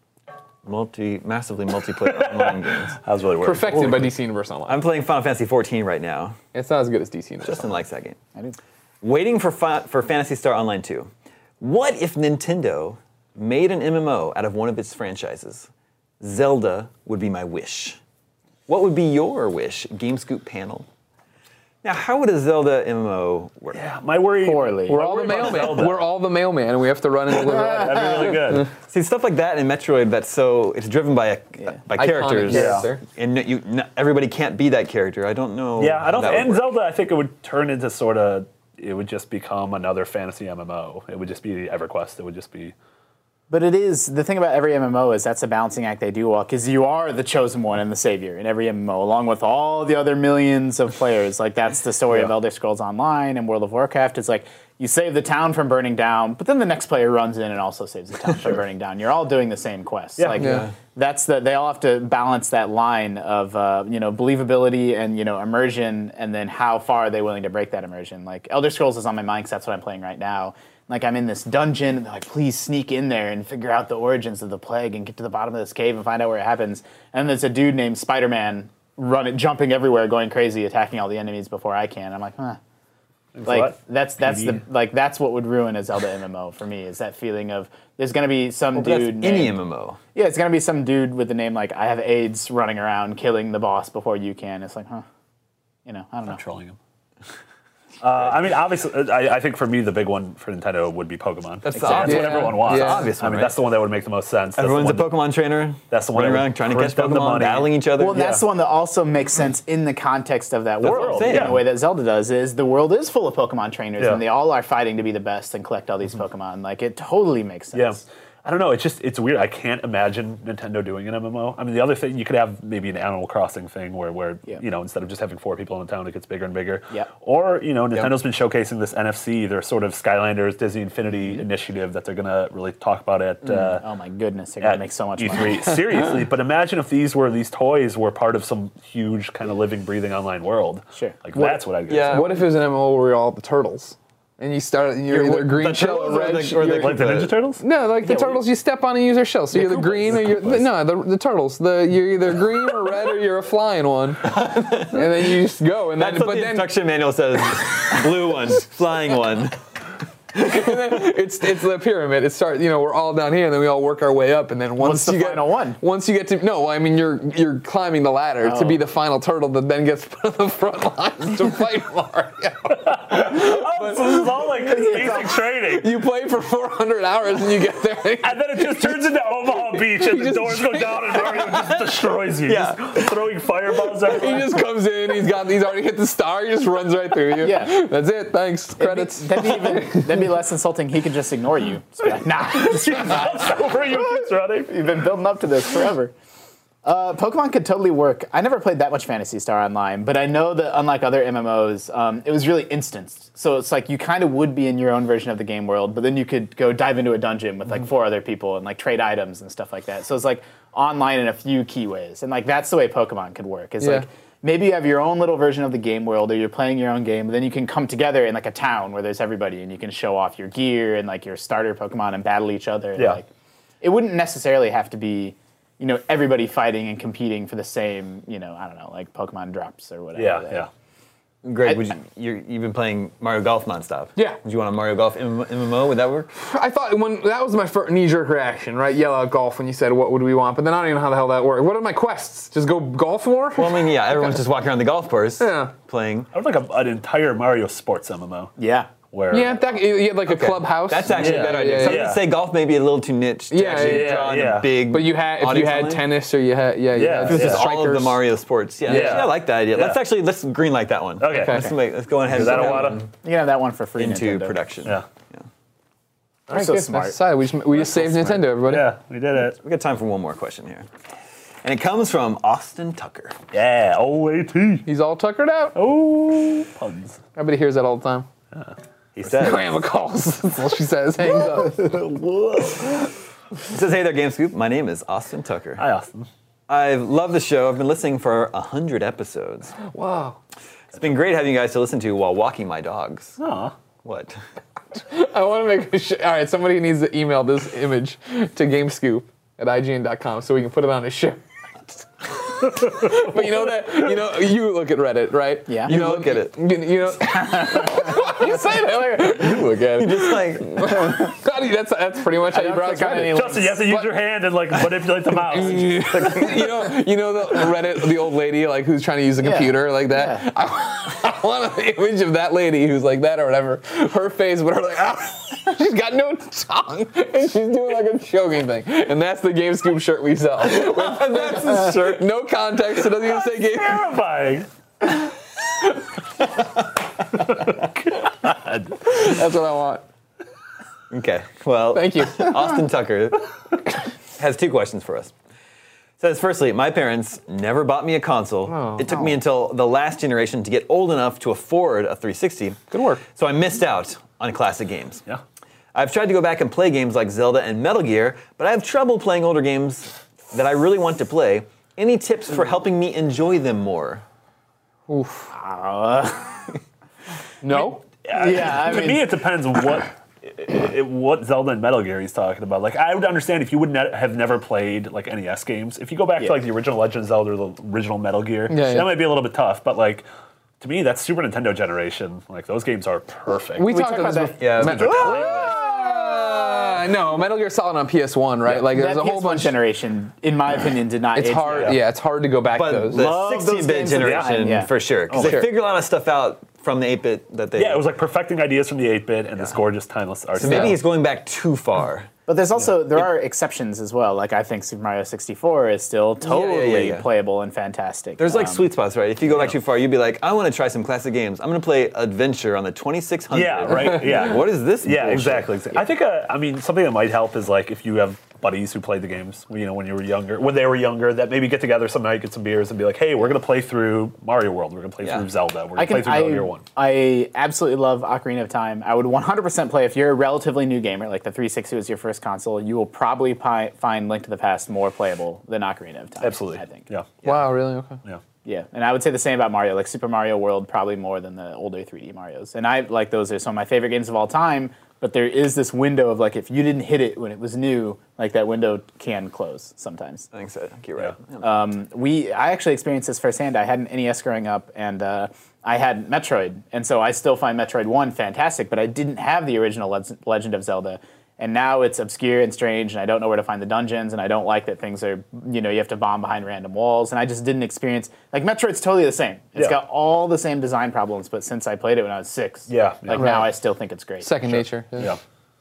S1: Massively multiplayer online games.
S6: That was really weird.
S4: Perfected by DC Universe Online.
S1: I'm playing Final Fantasy 14 right now.
S4: It's not as good as DC Universe.
S1: Justin likes that game.
S5: I do.
S1: Waiting for Phantasy Star Online 2. What if Nintendo made an MMO out of one of its franchises? Zelda would be my wish. What would be your wish, GameScoop panel? Now, how would a Zelda MMO work?
S6: Yeah, my worry.
S5: Poorly.
S4: We're all the mailman. We're all the mailman, and we have to run and deliver.
S6: That'd be really good.
S1: See, stuff like that in Metroid, it's driven by characters,
S4: character.
S1: and everybody can't be that character. I don't know.
S6: Yeah, I don't.
S1: how that
S6: And
S1: would work.
S6: Zelda, I think it would turn into sort of. It would just become another fantasy MMO. It would just be EverQuest. It would just be.
S5: But it is, the thing about every MMO is that's a balancing act they do well, because you are the chosen one and the savior in every MMO, along with all the other millions of players. Like, that's the story of Elder Scrolls Online and World of Warcraft. It's like, you save the town from burning down, but then the next player runs in and also saves the town from burning down. You're all doing the same quest. They all have to balance that line of, believability and, immersion, and then how far are they willing to break that immersion. Like, Elder Scrolls is on my mind because that's what I'm playing right now. Like, I'm in this dungeon, and they're like, please sneak in there and figure out the origins of the plague and get to the bottom of this cave and find out where it happens. And there's a dude named Spider-Man jumping everywhere, going crazy, attacking all the enemies before I can. I'm like, huh. Like, that's what would ruin a Zelda MMO for me, is that feeling of there's going to be some dude
S1: any MMO.
S5: Yeah, it's going to be some dude with the name like, I have AIDS, running around killing the boss before you can. It's like, huh. I don't know.
S6: I'm trolling him. Obviously, I think for me, the big one for Nintendo would be Pokemon. That's what everyone wants.
S4: Yeah.
S1: Obvious one,
S6: That's the one that would make the most sense.
S1: Everyone's a Pokemon trainer.
S6: That's the one
S1: running
S6: that would
S1: around trying to catch
S6: print them the
S1: Pokemon,
S6: money.
S1: battling each other.
S5: Well, that's the one that also makes sense in the context of that world. In the way that Zelda does, is the world is full of Pokemon trainers, and they all are fighting to be the best and collect all these Pokemon. Like, it totally makes sense.
S6: Yeah. I don't know. It's weird. I can't imagine Nintendo doing an MMO. I mean, the other thing, you could have maybe an Animal Crossing thing where instead of just having 4 people in the town, it gets bigger and bigger.
S5: Yeah.
S6: Or, Nintendo's been showcasing this NFC, their sort of Skylanders, Disney Infinity initiative that they're going to really talk about at
S5: Oh my goodness, they're going to make so much money.
S6: E3. Seriously, but imagine if these toys were part of some huge kind of living, breathing online world.
S5: Sure.
S6: Like, that's what I'd get.
S4: Yeah. What if it was an MMO where you're all the turtles? And you start, you're either green shell or red.
S6: Like the Ninja Turtles?
S4: No, like the turtles you step on and use their shell. So you're the green or you're the turtles. You're either green or red or you're a flying one. And then you just go. And
S1: That's what the instruction manual says. Blue one, flying one.
S4: and then it's the pyramid. It starts, we're all down here, and then we all work our way up, and then
S5: What's the final one?
S4: Once you get to you're climbing the ladder to be the final turtle that then gets put on the front lines to fight Mario.
S6: So this is all like basic training.
S4: You play for 400 hours and you get there.
S6: And then it just turns into Omaha Beach and the doors go down and Mario just destroys you.
S1: Yeah.
S6: Just throwing fireballs at
S4: He just comes in, he's already hit the star, he just runs right through you.
S5: Yeah.
S4: That's it, thanks, credits.
S5: That'd be less insulting. He could just ignore you. Just be like, nah.
S6: over you keeps running.
S5: You've been building up to this forever. Pokemon could totally work. I never played that much Phantasy Star Online, but I know that unlike other MMOs, it was really instanced. So it's like you kind of would be in your own version of the game world, but then you could go dive into a dungeon with like 4 other people and like trade items and stuff like that. So it's like online in a few key ways. And like that's the way Pokemon could work. It's like maybe you have your own little version of the game world, or you're playing your own game, but then you can come together in like a town where there's everybody and you can show off your gear and like your starter Pokemon and battle each other.
S6: Yeah.
S5: Like, it wouldn't necessarily have to be everybody fighting and competing for the same, I don't know, like Pokemon drops or whatever.
S6: Yeah.
S1: Greg, you've been playing Mario Golf nonstop.
S4: Yeah.
S1: Would you want a Mario Golf MMO? Would that work?
S4: I thought that was my first knee-jerk reaction, right? Yell out golf when you said, what would we want? But then I don't even know how the hell that worked. What are my quests? Just go golf more?
S1: Well, I mean, yeah, everyone's just walking around the golf course playing.
S6: I would like an entire Mario Sports MMO.
S5: Yeah.
S6: Where
S4: you had like a clubhouse.
S1: That's actually a better idea. Some would say golf may be a little too niche to actually draw in a big.
S4: But if you had tennis or you had
S1: if it was just all of the Mario sports. I like that idea.
S6: Yeah.
S1: Let's green light that one.
S6: Okay.
S1: Let's go ahead and
S6: that
S5: You can have that one for free.
S1: into
S5: Nintendo.
S1: production.
S6: Yeah.
S5: I'm so smart.
S4: That's decided. We just saved Nintendo, everybody.
S6: Yeah, we did it.
S1: We got time for one more question here. And it comes from Austin Tucker.
S6: Yeah, OAT.
S4: He's all tuckered out.
S6: Oh, puns.
S4: Everybody hears that all the time.
S1: He says,
S4: Grandma calls. That's all she says. Hangs up.
S1: he says, hey there, GameScoop. My name is Austin Tucker.
S6: Hi, Austin.
S1: I love the show. I've been listening for 100 episodes.
S4: Wow.
S1: It's been great having you guys to listen to while walking my dogs.
S6: Aw.
S1: What?
S4: I want to make a all right, somebody needs to email this image to GameScoop@IGN.com so we can put it on a shirt. But you you look at Reddit, right?
S5: Yeah.
S1: You look at it.
S4: You know, you say that like, you look at it.
S1: Just like,
S4: that's pretty much how you browse Reddit.
S6: Justin, you have to use your hand and like manipulate the mouse.
S4: you know the Reddit, the old lady like who's trying to use a computer like that.
S5: Yeah.
S4: I want an image of that lady who's like that or whatever. Her face, but her like, she's got no tongue and she's doing like a choking thing. And that's the GameScoop shirt we sell. That's the shirt. No context. It doesn't even say Game.
S6: Terrifying.
S4: That's what I want.
S1: okay, well,
S4: Thank you.
S1: Austin Tucker has 2 questions for us. Says, firstly, my parents never bought me a console. It took me until the last generation to get old enough to afford a 360.
S4: Good work.
S1: So I missed out on classic games.
S6: Yeah.
S1: I've tried to go back and play games like Zelda and Metal Gear, but I have trouble playing older games that I really want to play. Any tips for helping me enjoy them more?
S4: Oof.
S5: No.
S6: Yeah. To me, it depends what Zelda and Metal Gear he's talking about. Like, I would understand if you would have never played like NES games. If you go back to like the original Legend of Zelda or the original Metal Gear, that might be a little bit tough. But like, to me, that's Super Nintendo generation. Like, those games are perfect.
S4: We talked about that.
S1: Yeah.
S4: No, Metal Gear Solid on PS1, right? Like there's
S5: That
S4: a whole
S5: PS1
S4: bunch.
S5: generation, in my opinion, did not.
S4: It's
S5: age
S4: hard.
S5: well.
S4: Yeah, it's hard to go back to
S1: But
S4: those.
S1: the
S6: Love those
S1: 16-bit
S6: games at the
S1: generation,
S5: time, yeah.
S1: for sure. Because they
S4: sure.
S1: figured a lot of stuff out from the 8-bit that they...
S6: Yeah, it was like perfecting ideas from the 8-bit and this gorgeous, timeless art
S1: So
S6: style.
S1: maybe he's going back too far.
S5: But there's also there are exceptions as well. Like I think Super Mario 64 is still totally
S1: yeah.
S5: playable and fantastic.
S1: There's like sweet spots, right? If you go back too far, you'd be like, I want to try some classic games. I'm going to play Adventure on the 2600.
S6: Yeah, right. Yeah.
S1: What is this
S6: Yeah,
S1: bullshit?
S6: exactly. I think, I mean, something that might help is like if you have buddies who played the games, when you were younger, when they were younger, that maybe get together some night, get some beers, and be like, hey, we're going to play through Mario World. We're going to play through Zelda. We're going to play through Metal Gear 1.
S5: I absolutely love Ocarina of Time. I would 100% play if you're a relatively new gamer, like the 360 was your first console. You will probably find Link to the Past more playable than Ocarina of Time.
S6: Absolutely.
S5: I think.
S6: Yeah.
S4: Wow, really? Okay.
S6: Yeah.
S5: Yeah, and I would say the same about Mario. Like Super Mario World, probably more than the older 3D Marios. And I like those are some of my favorite games of all time. But there is this window of like if you didn't hit it when it was new, like that window can close sometimes.
S1: I think so. I think you're right.
S5: Yeah. I actually experienced this firsthand. I had an NES growing up, and I had Metroid, and so I still find Metroid 1 fantastic. But I didn't have the original Legend of Zelda. And now it's obscure and strange, and I don't know where to find the dungeons, and I don't like that things are, you have to bomb behind random walls, and I just didn't experience, like, Metroid's totally the same. It's got all the same design problems, but since I played it when I was 6, now I still think it's great.
S4: Second nature.
S6: Yeah.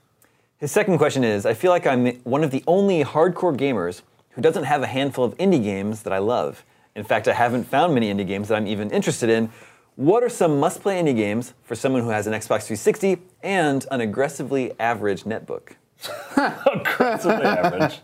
S1: His second question is, I feel like I'm one of the only hardcore gamers who doesn't have a handful of indie games that I love. In fact, I haven't found many indie games that I'm even interested in. What are some must-play indie games for someone who has an Xbox 360 and an aggressively average netbook?
S6: Aggressively average.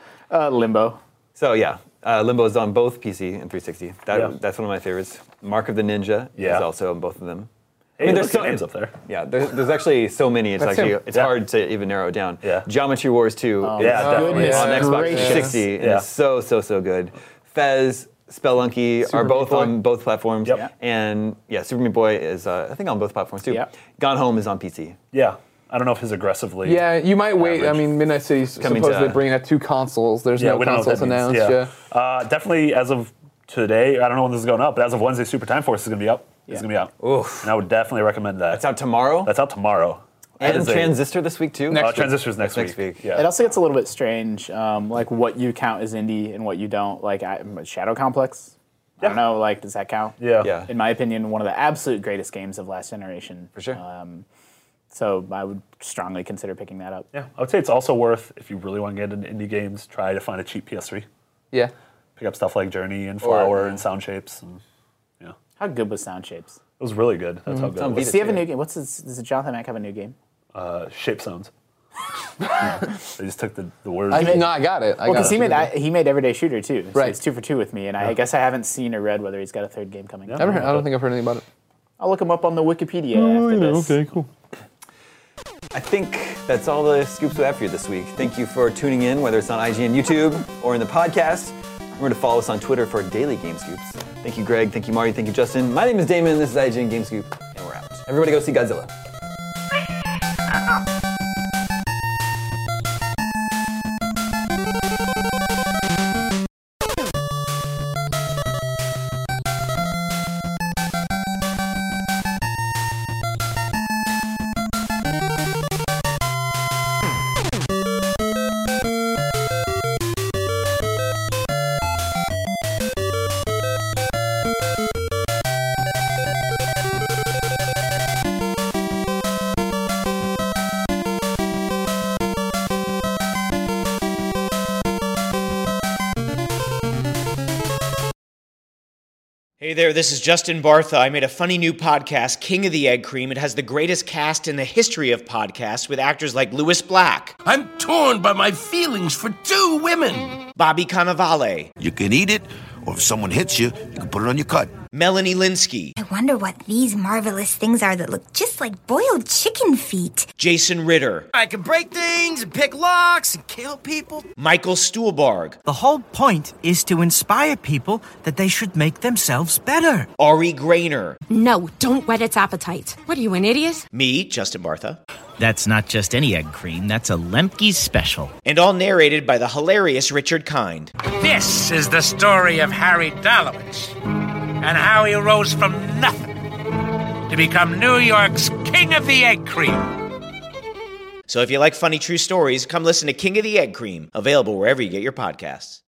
S5: Limbo.
S1: So yeah, Limbo is on both PC and 360. That's one of my favorites. Mark of the Ninja is also on both of them.
S6: Hey, there's some names up there.
S1: Yeah, there's actually so many. It's hard to even narrow it down.
S6: Yeah.
S1: Geometry Wars 2 is
S6: definitely.
S1: on Xbox
S5: gracious.
S1: 360 and it's so good. Fez, Spelunky are both on both platforms.
S6: Yep.
S1: And Super Meat Boy is I think on both platforms too.
S5: Yep.
S1: Gone Home is on PC.
S6: Yeah. I don't know if his aggressively.
S4: Yeah, you might wait.
S6: average.
S4: I mean, Midnight City's
S1: Coming
S4: supposedly
S1: to-
S4: bringing out 2 consoles. There's no
S6: we don't know what
S4: consoles
S6: that means.
S4: announced. Yeah.
S6: Definitely as of today, I don't know when this is going up, but as of Wednesday, Super Time Force is going to be up.
S5: Yeah.
S6: It's going to be out.
S1: Oof.
S6: And I would definitely recommend that.
S1: It's out tomorrow.
S6: That's out tomorrow.
S1: and
S6: That is a-
S1: Transistor this week too.
S6: Transistor's next week.
S1: week.
S6: Yeah.
S5: It also gets a little bit strange, like what you count as indie and what you don't. Like Shadow Complex. I don't know, like, does that count?
S6: Yeah.
S1: Yeah.
S5: In my opinion, one of the absolute greatest games of last generation.
S1: For sure.
S5: So I would strongly consider picking that up.
S6: Yeah. I would say it's also worth, if you really want to get into indie games, try to find a cheap PS3.
S4: Yeah.
S6: Pick up stuff like Journey and Flower and Sound Shapes. And, yeah.
S5: How good was Sound Shapes?
S6: It was really good. That's how good it
S1: on
S6: was.
S5: Does he have a new game? Does Jonathan Mack have a new game?
S6: Shape Sounds. They just took the words.
S4: I got it.
S5: Well, because he made Everyday Shooter too. So
S4: Right.
S5: He's 2 for 2 with me, and I guess I haven't seen or read whether he's got a third game coming.
S6: Yeah.
S4: I don't think I've heard anything about it.
S5: I'll look him up on the Wikipedia after this.
S4: cool.
S1: I think that's all the scoops we have for you this week. Thank you for tuning in, whether it's on IGN YouTube or in the podcast. Remember to follow us on Twitter for daily Game Scoops. Thank you, Greg. Thank you, Marty. Thank you, Justin. My name is Damon. This is IGN Game Scoop, and we're out. Everybody go see Godzilla.
S7: Hey there, this is Justin Bartha. I made a funny new podcast, King of the Egg Cream. It has the greatest cast in the history of podcasts with actors like Louis Black.
S8: I'm torn by my feelings for two women.
S7: Bobby Cannavale.
S8: You can eat it, or if someone hits you, you can put it on your cut.
S7: Melanie Linsky.
S9: I wonder what these marvelous things are that look just like boiled chicken feet.
S7: Jason Ritter.
S10: I can break things and pick locks and kill people.
S7: Michael Stuhlbarg.
S10: The whole point is to inspire people that they should make themselves better.
S7: Ari Grainer.
S11: No, don't whet its appetite. What are you, an idiot?
S7: Me, Justin Bartha.
S12: That's not just any egg cream, that's a Lemke's special.
S7: And all narrated by the hilarious Richard Kind.
S13: This is the story of Harry Dalowitz and how he rose from nothing to become New York's King of the Egg Cream.
S7: So if you like funny true stories, come listen to King of the Egg Cream, available wherever you get your podcasts.